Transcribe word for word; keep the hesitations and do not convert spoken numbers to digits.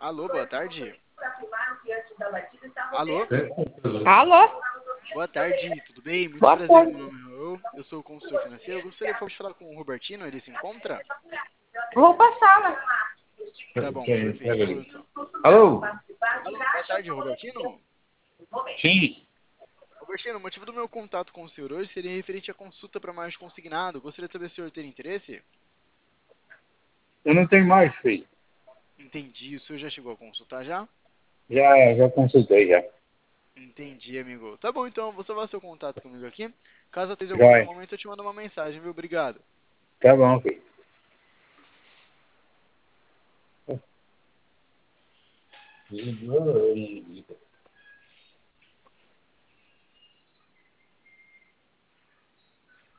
Alô, boa tarde. Alô, Alô? boa tarde, tudo bem? Muito Boa prazer, tarde. meu nome é eu, eu sou o consultor financeiro. Eu gostaria, por favor, de falar com o Robertino, ele se encontra? Vou passar, né? Tá bom, perfeito, um minuto só. Alô? Alô, boa tarde, Robertino. Sim, Robertino, o motivo do meu contato com o senhor hoje seria referente à consulta para mais consignado. Gostaria de saber se o senhor tem interesse? eu não tenho mais, filho. Entendi, o senhor já chegou a consultar já? Já, já consultei, já. Entendi, amigo. Tá bom, então, vou salvar seu contato comigo aqui. Caso eu esteja algum outro Vai. momento, eu te mando uma mensagem, viu? Obrigado. Tá bom, filho.